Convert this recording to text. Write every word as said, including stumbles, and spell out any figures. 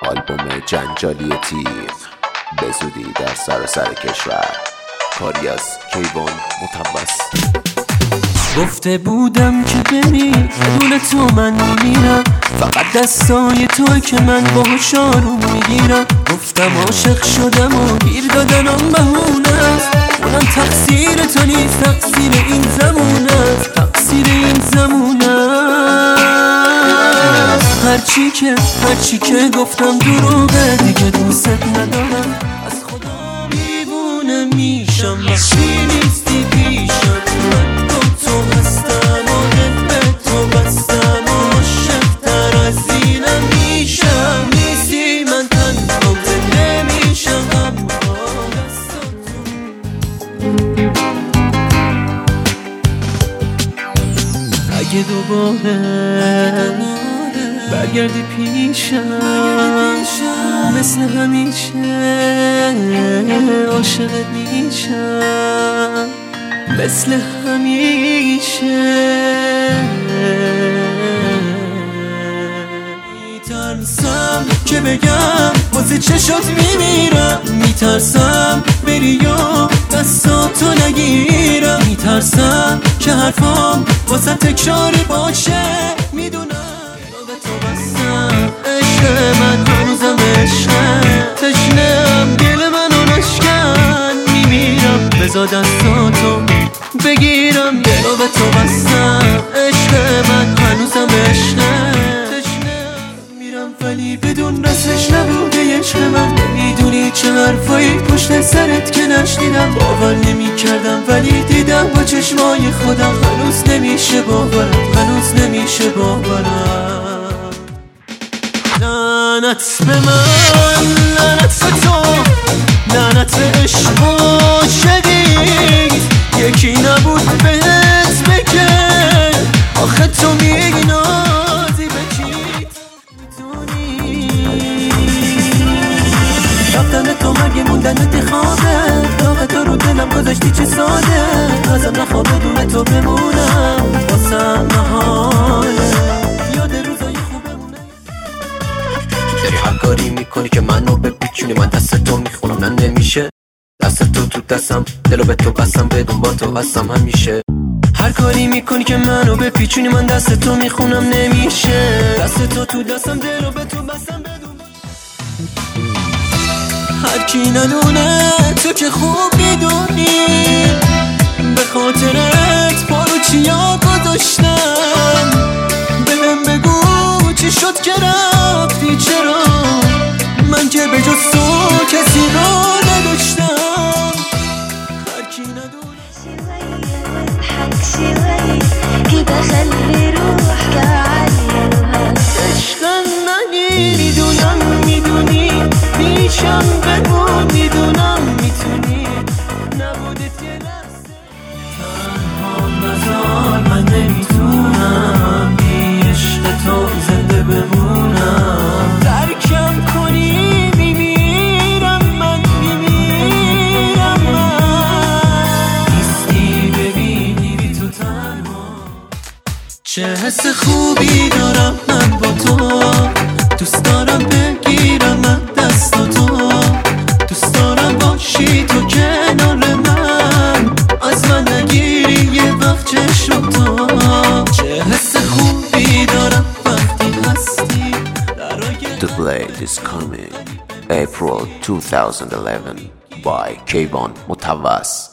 آلبوم جنجالی تیم به زودی در سراسر کشور. کاری از کیوان متوس. گفته بودم که بری بدون تو من میمیرم، فقط دستای توی که من باهاش آروم میگیرم. گفتم عاشق شدم و گیر دادنم بهونه است، اونم تقصیر تو نیست، تقصیر این زمونه است، تقصیر این زمونه است. هرچی که هرچی که گفتم دروغه، دیگه دوست ندارم، از خدا دیوونه میشم وقتی نیستی پیشم. من با تو هستم و دل به تو بستم و عاشق‌تر از اینم میشم. نیستی من تنها زنده میشم اما اگه دوباره برگردی پیشم، مثل همیشه عاشقت میشم، مثل همیشه. میترسم که بگم واسه چشات میمیرم، میترسم بری یا دستاتو نگیرم، میترسم که حرفام واسه تکراری باشه. میدونم به تو بستم، عشق من هنوزم عشقه، تشنه‌ام دل منو نشکن، میمیرم بذار دستاتو بگیرم. دلو به تو بستم، عشق من هنوزم عشقه، تشنه‌ام میرم ولی بدون رسش نبوده عشق من. نمیدونی چه حرفایی پشت سرت که نشنیدم، باور نمی کردم ولی دیدم با چشمای خودم. هنوز نمیشه باورم، هنوز نمیشه باورم. لعنت به من، لعنت به تو، لعنت به عشق و شدید، یکی نبود بهت بکن. آخه تو میگی نازی بکید میتونی رفتن تو مگه موندن خوابه، داغ تو رو دلم گذاشتی چه ساده، ازم نخواه بدون تو بمونم، واسم نهاله یاد روزای خوبمونه. داری هر کاری میکنی که منو بپیچونی، من دست تو میخونم نه نمیشه، دست تو تو دستم، دلو به تو بستم، بدون با تو هستم همیشه. هر کاری میکنی که منو بپیچونی، من دست تو میخونم نمیشه، دست تو تو دستم، دلو به تو بستم بدون. هر کی ندونه تو که خوب میدونی، به خاطرت پارو چیا گذاشتم. بهم بگو چی شد که رفتی، چرا من که به جز تو کسی رو نداشتم. هر کی ندونه كده خلي روحك عالية عشقا نگی. میدونم میدونی میشم بمون، میدونم میتونی نبودت یه لحظه. تنها نزار من نمیتونم بی عشق تو زنده بمونم. ترکم کنی میمیرم من، میمیرم من. نیستی ببینی بی تو تنها، چه حس خوبی دارم من با تو. دوست دارم بگیرم من دست تو، دوست دارم باشی تو کنار من، از من نگیری یه وقت چشم تو. چه حس خوبی دارم وقتی هستی درای The Blade is coming April twenty eleven by Kayvon Mutawwas.